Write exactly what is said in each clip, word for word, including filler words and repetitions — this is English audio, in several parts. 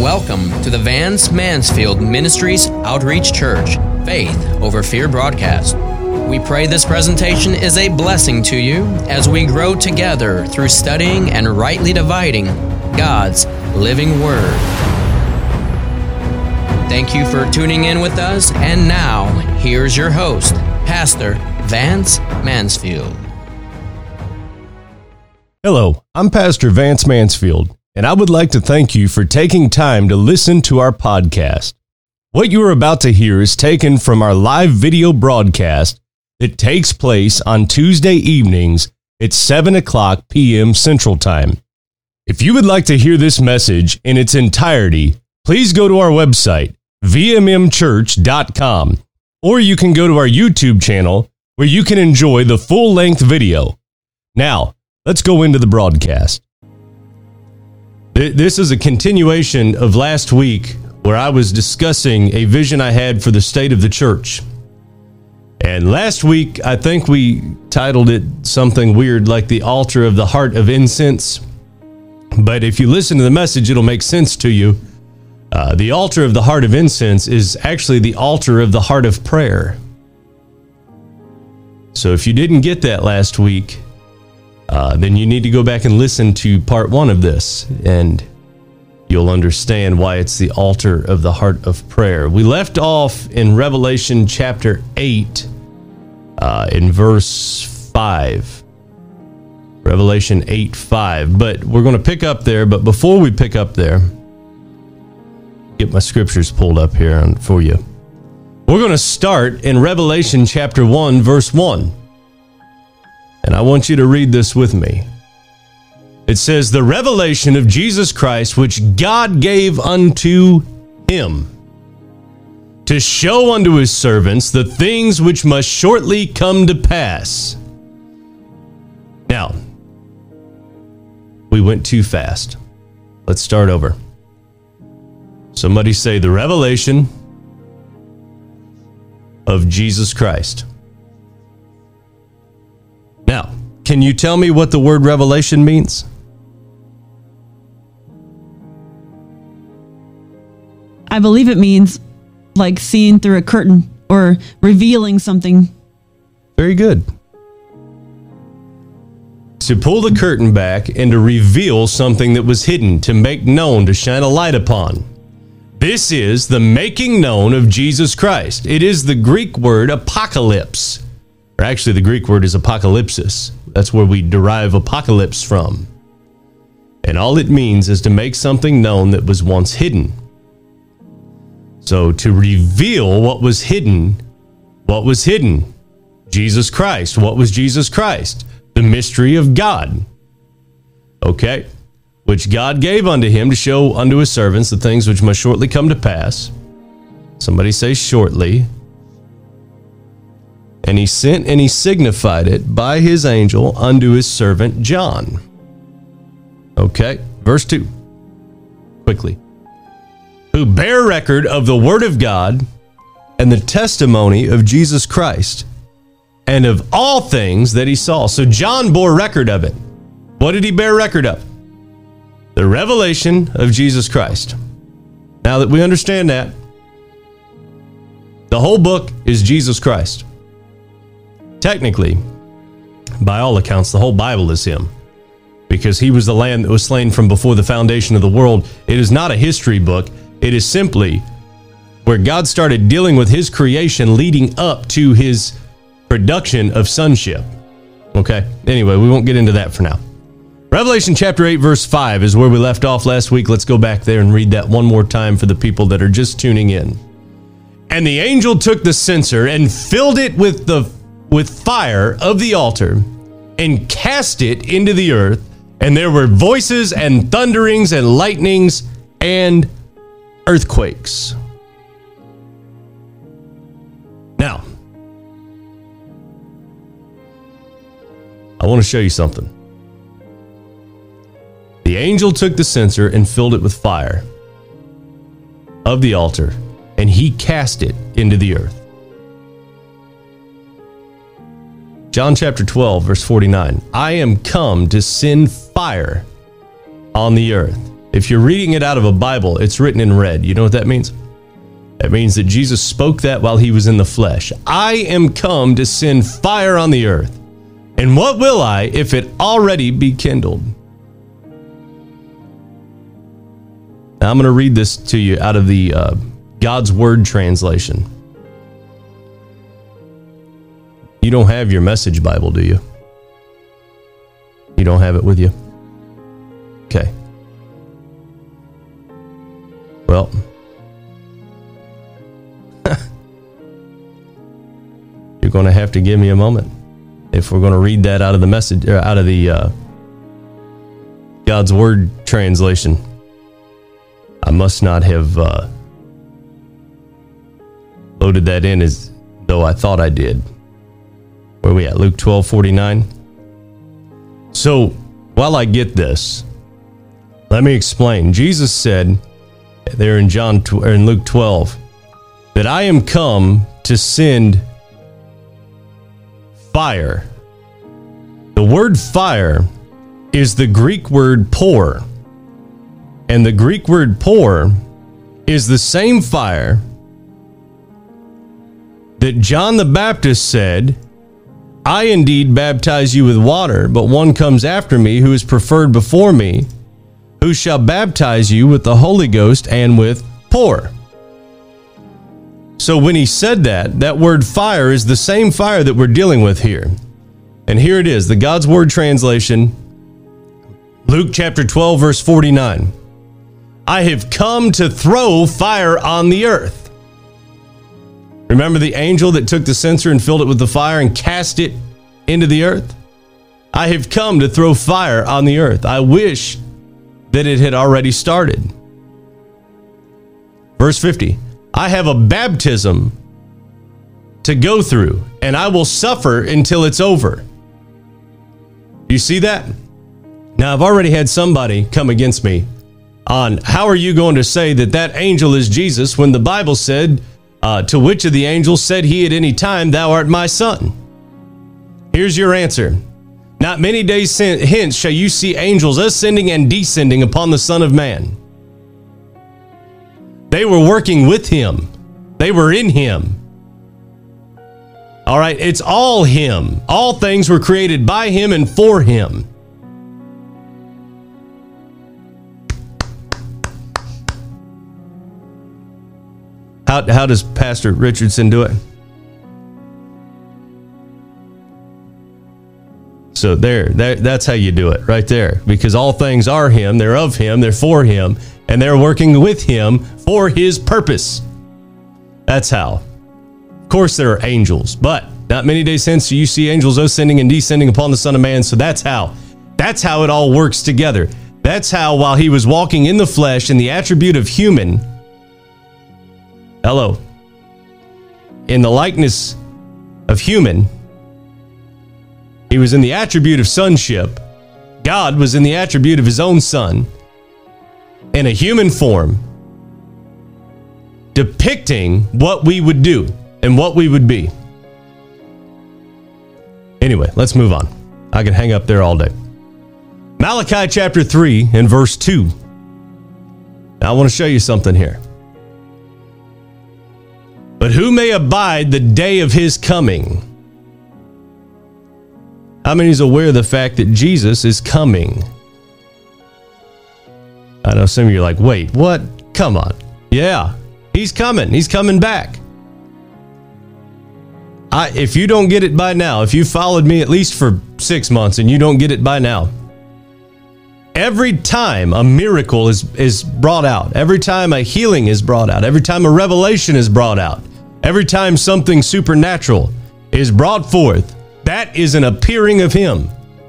Welcome to the Vance Mansfield Ministries Outreach Church Faith Over Fear broadcast. We pray this presentation is a blessing to you as we grow together through studying and rightly dividing God's living Word. Thank you for tuning in with us, and now, here's your host, Pastor Vance Mansfield. Hello, I'm Pastor Vance Mansfield, and I would like to thank you for taking time to listen to our podcast. What you are about to hear is taken from our live video broadcast that takes place on Tuesday evenings at seven o'clock p.m. Central Time. If you would like to hear this message in its entirety, please go to our website, v m m church dot com, or you can go to our YouTube channel where you can enjoy the full-length video. Now, let's go into the broadcast. This is a continuation of last week where I was discussing a vision I had for the state of the church. And last week, I think we titled it something weird like the altar of the heart of incense. But if you listen to the message, it'll make sense to you. Uh, the altar of the heart of incense is actually the altar of the heart of prayer. So if you didn't get that last week, Uh, then you need to go back and listen to part one of this, and you'll understand why it's the altar of the heart of prayer. We left off in Revelation chapter eight, uh, in verse five. Revelation eight five. But we're going to pick up there. But before we pick up there, get my scriptures pulled up here for you. We're going to start in Revelation chapter one, verse one. And I want you to read this with me. It says, "The revelation of Jesus Christ, which God gave unto him, to show unto his servants the things which must shortly come to pass." Now, we went too fast. Let's start over. Somebody say, "The revelation of Jesus Christ." Now, can you tell me what the word revelation means? I believe it means like seeing through a curtain or revealing something. Very good. To pull the curtain back and to reveal something that was hidden, to make known, to shine a light upon. This is the making known of Jesus Christ. It is the Greek word apocalypse. Or actually, the Greek word is apocalypsis. That's where we derive apocalypse from. And all it means is to make something known that was once hidden. So to reveal what was hidden, what was hidden? Jesus Christ. What was Jesus Christ? The mystery of God. Okay. Which God gave unto him to show unto his servants the things which must shortly come to pass. Somebody say shortly. And he sent and he signified it by his angel unto his servant John. Okay, verse two. Quickly. Who bear record of the word of God and the testimony of Jesus Christ, and of all things that he saw. So John bore record of it. What did he bear record of? The revelation of Jesus Christ. Now that we understand that, the whole book is Jesus Christ. Technically, by all accounts, the whole Bible is him, because he was the lamb that was slain from before the foundation of the world. It is not a history book. It is simply where God started dealing with his creation leading up to his production of sonship. Okay, anyway, we won't get into that for now. Revelation chapter eight, verse five is where we left off last week. Let's go back there and read that one more time for the people that are just tuning in. "And the angel took the censer and filled it with the with fire of the altar, and cast it into the earth, and there were voices and thunderings and lightnings and earthquakes." Now, I want to show you something. The angel took the censer and filled it with fire of the altar, and he cast it into the earth. John chapter twelve, verse forty-nine. "I am come to send fire on the earth, If you're reading it out of a Bible, it's written in red. You know what that means? That means that Jesus spoke that while he was in the flesh. I am come to send fire on the earth. And what will I if it already be kindled? Now I'm going to read this to you out of the uh, God's Word translation. You don't have your Message Bible, do you? You don't have it with you? Okay. Well, you're going to have to give me a moment if we're going to read that out of the message, or out of the uh, God's Word translation. I must not have uh, loaded that in as though I thought I did. Where are we at? Luke twelve forty-nine. So, while I get this, let me explain. Jesus said there in John or in Luke twelve that I am come to send fire. The word fire is the Greek word pour. And the Greek word pour is the same fire that John the Baptist said, I indeed baptize you with water, but one comes after me who is preferred before me, who shall baptize you with the Holy Ghost and with pour. So when he said that, that word fire is the same fire that we're dealing with here. And here it is, the God's Word translation, Luke chapter twelve, verse forty-nine. I have come to throw fire on the earth. Remember the angel that took the censer and filled it with the fire and cast it into the earth? I have come to throw fire on the earth. I wish that it had already started. Verse fifty. I have a baptism to go through, and I will suffer until it's over. You see that? Now, I've already had somebody come against me on how are you going to say that that angel is Jesus when the Bible said, uh, to which of the angels said he at any time, thou art my son? Here's your answer. Not many days hence shall you see angels ascending and descending upon the Son of Man. They were working with him. They were in him. All right, it's all him. All things were created by him and for him. How, how does Pastor Richardson do it? So there, there, that's how you do it right there. Because all things are him, they're of him, they're for him, and they're working with him for his purpose. That's how. Of course there are angels, but not many days hence do you see angels ascending and descending upon the Son of Man. So that's how. That's how it all works together. That's how while he was walking in the flesh in the attribute of human, hello, in the likeness of human, he was in the attribute of sonship. God was in the attribute of his own son in a human form, depicting what we would do and what we would be. Anyway, let's move on. I can hang up there all day. Malachi chapter three and verse two. Now I want to show you something here. But who may abide the day of his coming? How many is aware of the fact that Jesus is coming? I know some of you are like, wait, what? Come on. Yeah, he's coming. He's coming back. I, if you don't get it by now, if you followed me at least for six months and you don't get it by now, every time a miracle is, is brought out, every time a healing is brought out, every time a revelation is brought out, every time something supernatural is brought forth, that is an appearing of him.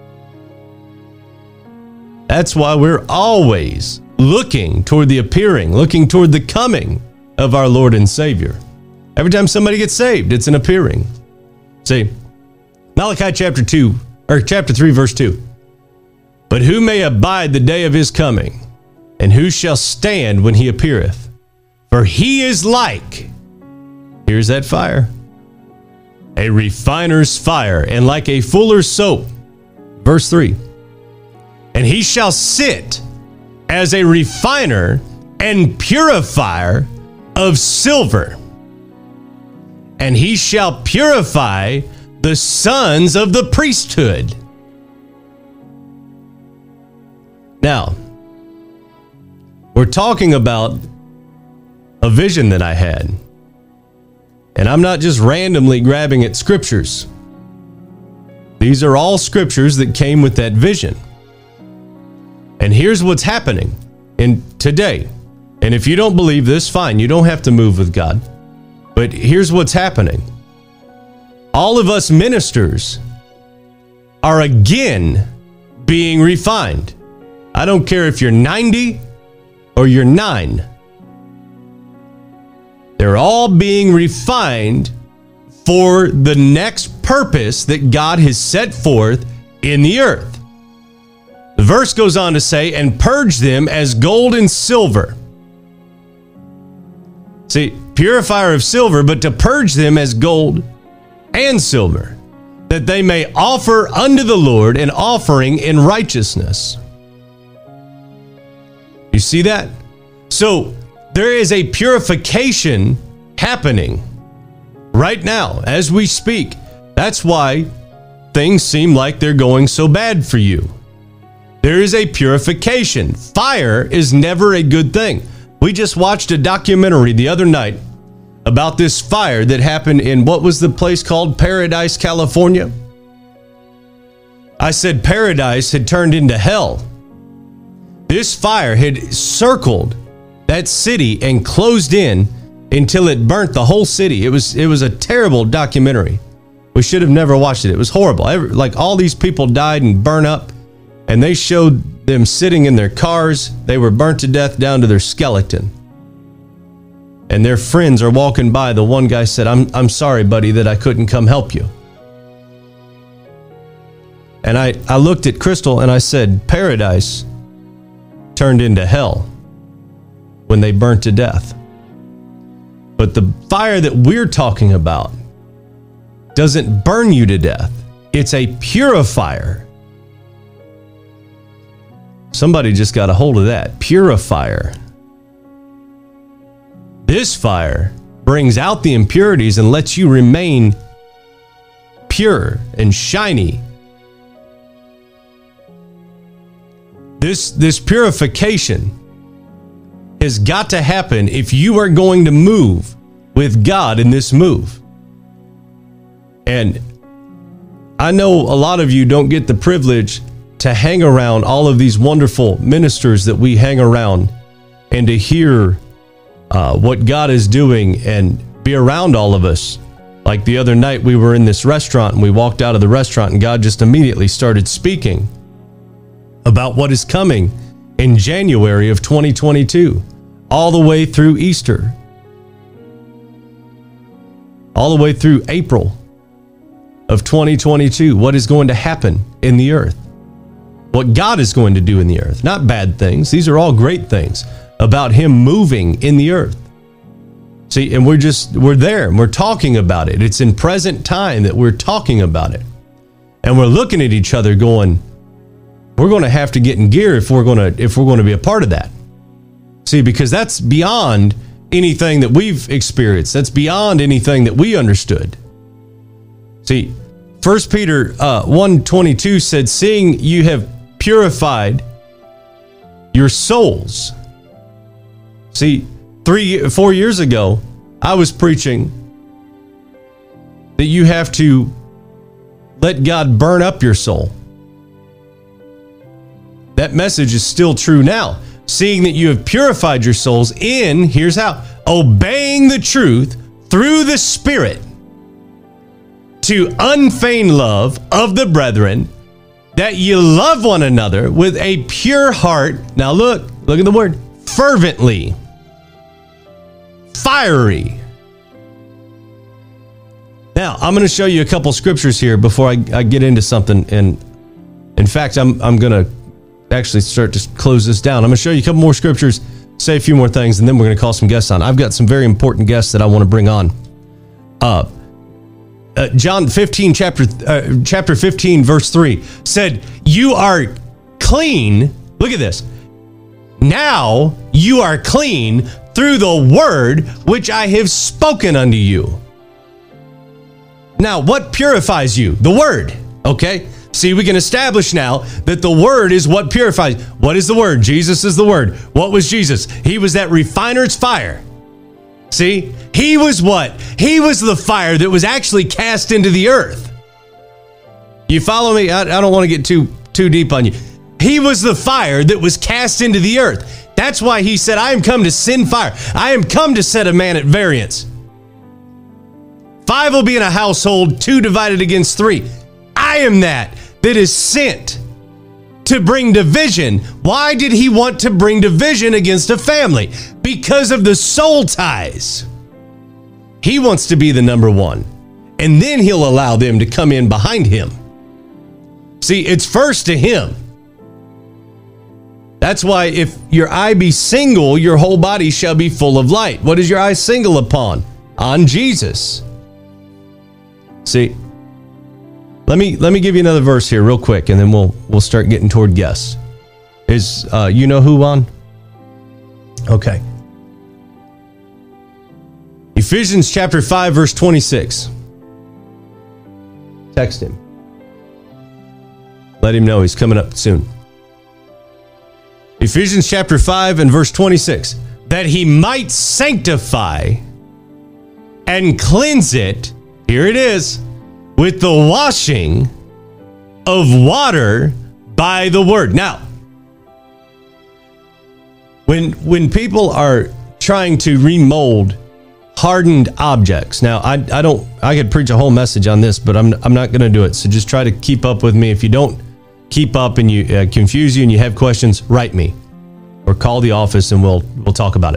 That's why we're always looking toward the appearing, looking toward the coming of our Lord and Savior. Every time somebody gets saved, it's an appearing. See, Malachi chapter two, or chapter three, verse two. But who may abide the day of his coming, and who shall stand when he appeareth? For he is like, here's that fire, a refiner's fire, and like a fuller's soap. Verse three. And he shall sit as a refiner and purifier of silver. And he shall purify the sons of the priesthood. Now, we're talking about a vision that I had. And I'm not just randomly grabbing at scriptures. These are all scriptures that came with that vision. And here's what's happening in today. And if you don't believe this, fine, you don't have to move with God. But here's what's happening. All of us ministers are again being refined. I don't care if you're ninety or you're nine. They're all being refined for the next purpose that God has set forth in the earth. The verse goes on to say, and purge them as gold and silver. See, purifier of silver, but to purge them as gold and silver, that they may offer unto the Lord an offering in righteousness. You see that? So there is a purification happening right now as we speak. That's why things seem like they're going so bad for you. There is a purification. Fire is never a good thing. We just watched a documentary the other night about this fire that happened in, what was the place called? Paradise, California. I said Paradise had turned into hell. This fire had circled that city and closed in until it burnt the whole city. It was it was a terrible documentary. We should have never watched it. It was horrible. Every, like all these people died and burned up, and they showed them sitting in their cars. They were burnt to death down to their skeleton. And their friends are walking by. The one guy said, I'm, I'm sorry, buddy, that I couldn't come help you. And I, I looked at Crystal and I said, Paradise turned into hell when they burnt to death. But the fire that we're talking about doesn't burn you to death. It's a purifier. Somebody just got a hold of that. Purifier. This fire brings out the impurities and lets you remain pure and shiny. This, this purification has got to happen if you are going to move with God in this move. And I know a lot of you don't get the privilege to hang around all of these wonderful ministers that we hang around and to hear uh, what God is doing and be around all of us. Like the other night, we were in this restaurant and we walked out of the restaurant and God just immediately started speaking about what is coming in January of twenty twenty-two, all the way through Easter, all the way through April of twenty twenty-two, what is going to happen in the earth, what God is going to do in the earth. Not bad things. These are all great things about Him moving in the earth. See, and we're just, we're there and we're talking about it. It's in present time that we're talking about it. And we're looking at each other going, we're going to have to get in gear if we're going to, if we're going to be a part of that. See, because that's beyond anything that we've experienced. That's beyond anything that we understood. See, First Peter uh, one twenty-two said, seeing you have purified your souls. See, three, four years ago, I was preaching that you have to let God burn up your soul. That message is still true now. Seeing that you have purified your souls in, here's how, obeying the truth through the Spirit to unfeigned love of the brethren, that you love one another with a pure heart. Now look, look at the word, fervently, fiery. Now, I'm going to show you a couple scriptures here before I, I get into something. And in fact, I'm, I'm going to actually start to close this down. I'm going to show you a couple more scriptures, say a few more things, and then we're going to call some guests on. I've got some very important guests that I want to bring on. Uh, uh, John fifteen, chapter uh, chapter fifteen, verse three said, "You are clean." Look at this. Now you are clean through the word which I have spoken unto you. Now, what purifies you? The word, okay? See, we can establish now that the word is what purifies. What is the word? Jesus is the word. What was Jesus? He was that refiner's fire. See, he was what? He was the fire that was actually cast into the earth. You follow me? I, I don't want to get too, too deep on you. He was the fire that was cast into the earth. That's why he said, I am come to send fire. I am come to set a man at variance. Five will be in a household, two divided against three. I am that that is sent to bring division. Why did he want to bring division against a family? Because of the soul ties. He wants to be the number one, and then he'll allow them to come in behind him. See, it's first to him. That's why if your eye be single, your whole body shall be full of light. What is your eye single upon? On Jesus. See, let me let me give you another verse here real quick, and then we'll we'll start getting toward guess. Is uh, you know who on? Okay. Ephesians chapter five, verse twenty-six. Text him. Let him know he's coming up soon. Ephesians chapter five and verse twenty-six. That he might sanctify and cleanse it, here it is, with the washing of water by the word. Now, when when people are trying to remold hardened objects, now I I don't I could preach a whole message on this, but I'm I'm not going to do it. So just try to keep up with me. If you don't keep up and you uh, confuse you and you have questions, write me or call the office and we'll we'll talk about it.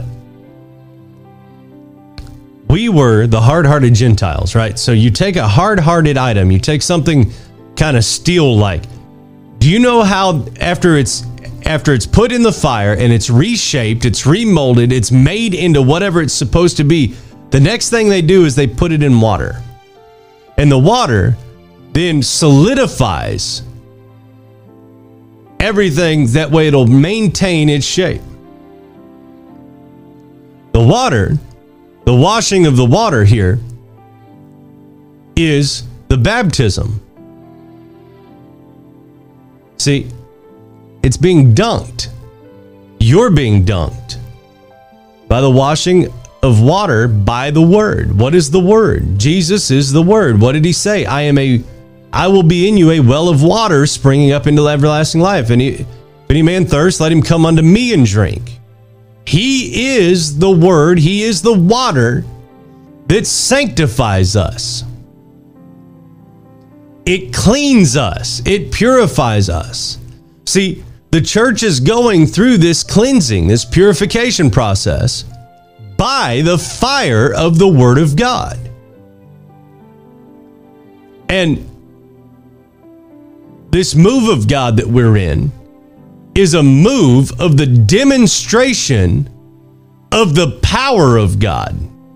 We were the hard-hearted Gentiles, right? So you take a hard-hearted item, you take something kind of steel-like. Do you know how after it's after it's put in the fire and it's reshaped, it's remolded, it's made into whatever it's supposed to be, the next thing they do is they put it in water. And the water then solidifies everything, that way it'll maintain its shape. The water, the washing of the water here is the baptism. See, it's being dunked. You're being dunked by the washing of water by the word. What is the word? Jesus is the word. What did he say? I am a I will be in you a well of water springing up into everlasting life. And if any man thirst, let him come unto me and drink. He is the word. He is the water that sanctifies us. It cleans us. It purifies us. See, the church is going through this cleansing, this purification process by the fire of the Word of God. And this move of God that we're in is a move of the demonstration of the power of God.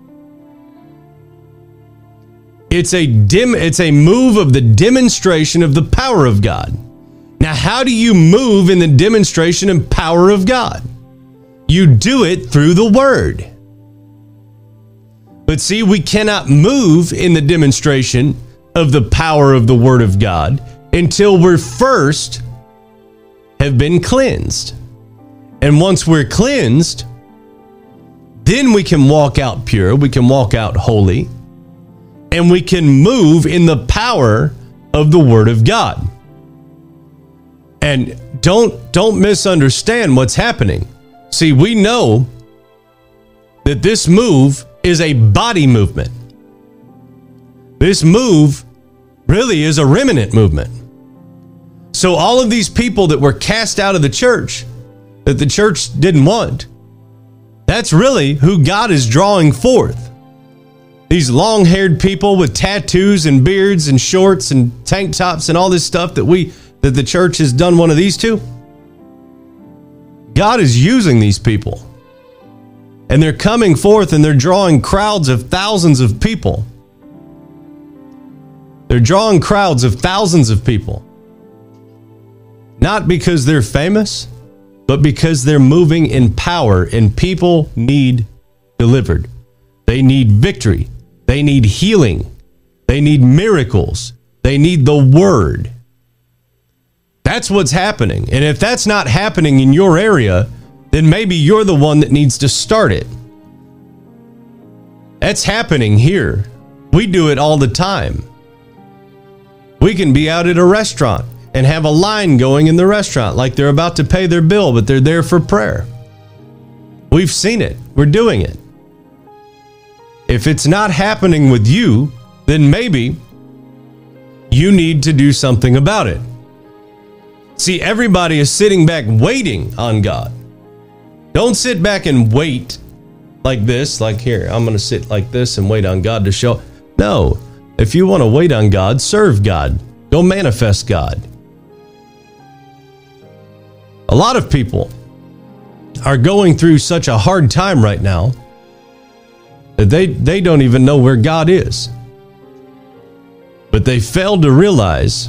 It's a dim, it's a move of the demonstration of the power of God. Now, how do you move in the demonstration and power of God? You do it through the Word. But see, we cannot move in the demonstration of the power of the Word of God until we're first have been cleansed. And once we're cleansed, then we can walk out pure, we can walk out holy, and we can move in the power of the Word of God. And don't don't misunderstand what's happening. See, we know that this move is a body movement. This move really is a remnant movement. So all of these people that were cast out of the church, that the church didn't want, that's really who God is drawing forth. These long-haired people with tattoos and beards and shorts and tank tops and all this stuff that we that the church has done one of these to. God is using these people. And they're coming forth and they're drawing crowds of thousands of people. They're drawing crowds of thousands of people. Not because they're famous, but because they're moving in power and people need delivered. They need victory. They need healing. They need miracles. They need the word. That's what's happening. And if that's not happening in your area, then maybe you're the one that needs to start it. That's happening here. We do it all the time. We can be out at a restaurant and have a line going in the restaurant like they're about to pay their bill, but they're there for prayer. We've seen it. We're doing it. If it's not happening with you, then maybe you need to do something about it. See, everybody is sitting back waiting on God. Don't sit back and wait like this, like here, I'm going to sit like this and wait on God to show. No, if you want to wait on God, serve God. Go manifest God. A lot of people are going through such a hard time right now that they, they don't even know where God is. But they failed to realize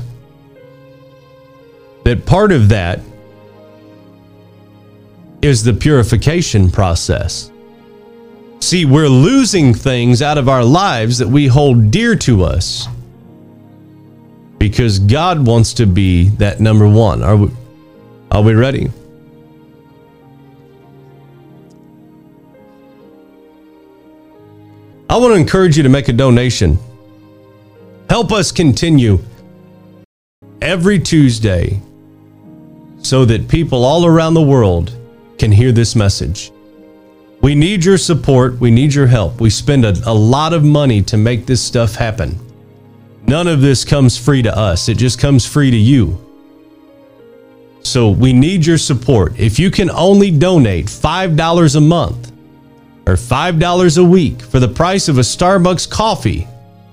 that part of that is the purification process. See, we're losing things out of our lives that we hold dear to us because God wants to be that number one. Are we, are we ready? I want to encourage you to make a donation. Help us continue every Tuesday so that people all around the world can hear this message. We need your support. We need your help. We spend a, a lot of money to make this stuff happen. None of this comes free to us. It just comes free to you. So we need your support. If you can only donate five dollars a month or five dollars a week for the price of a Starbucks coffee,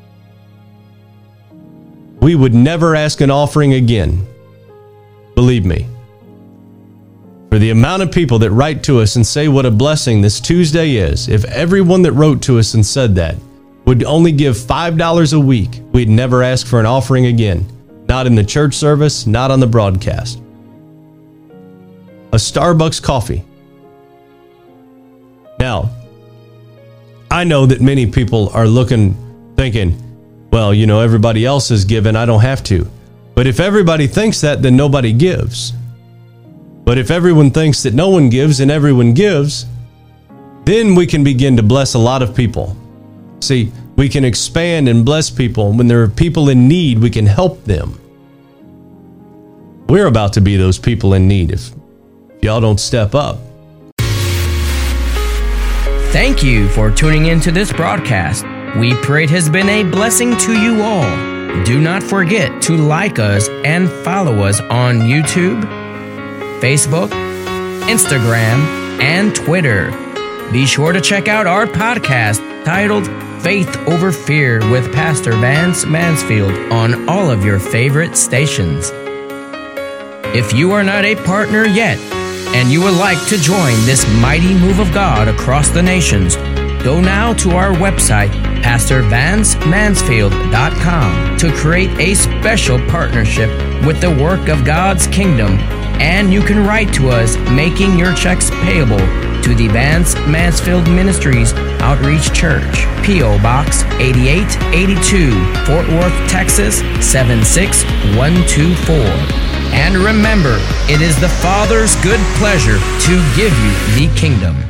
we would never ask an offering again. Believe me. For the amount of people that write to us and say what a blessing this Tuesday is, if everyone that wrote to us and said that would only give five dollars a week, we'd never ask for an offering again. Not in the church service, not on the broadcast. A Starbucks coffee. Now, I know that many people are looking, thinking, well, you know, everybody else is giving, I don't have to. But if everybody thinks that, then nobody gives. But if everyone thinks that no one gives and everyone gives, then we can begin to bless a lot of people. See, we can expand and bless people. When there are people in need, we can help them. We're about to be those people in need if y'all don't step up. Thank you for tuning into this broadcast. We pray it has been a blessing to you all. Do not forget to like us and follow us on YouTube, Facebook, Instagram, and Twitter. Be sure to check out our podcast titled Faith Over Fear with Pastor Vance Mansfield on all of your favorite stations. If you are not a partner yet and you would like to join this mighty move of God across the nations, go now to our website, pastor vance mansfield dot com, to create a special partnership with the work of God's kingdom. And you can write to us making your checks payable to the Vance Mansfield Ministries Outreach Church, P O Box eighty-eight eighty-two, Fort Worth, Texas seven six one two four. And remember, it is the Father's good pleasure to give you the kingdom.